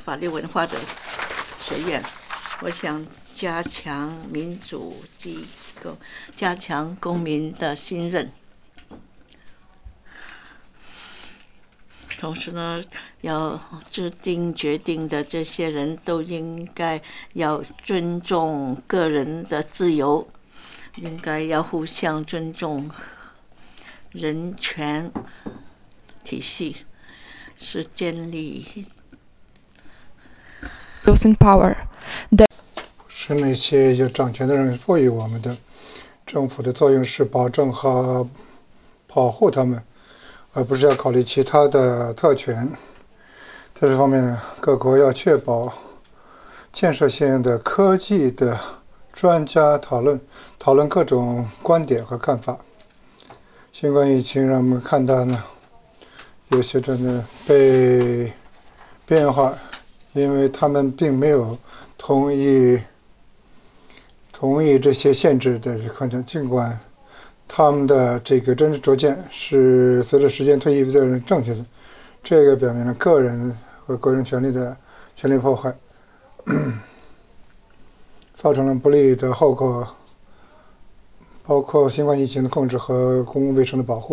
法律文化的学院。我想加强民主机构，加强公民的信任。同时呢，要制定决定的这些人都应该要尊重个人的自由，应该要互相尊重人权体系，是建立是那些有掌权的人赋予我们的。政府的作用是保证和保护他们，而不是要考虑其他的特权。在这方面，各国要确保建设性的科技的专家讨论各种观点和看法。新冠疫情让我们看到呢，有些真的被变化，因为他们并没有同意这些限制的可能，尽管他们的这个真实拙见是随着时间推移的正确的，这个表明了个人和个人权利的权利破坏，造成了不利的后果，包括新冠疫情的控制和公共卫生的保护。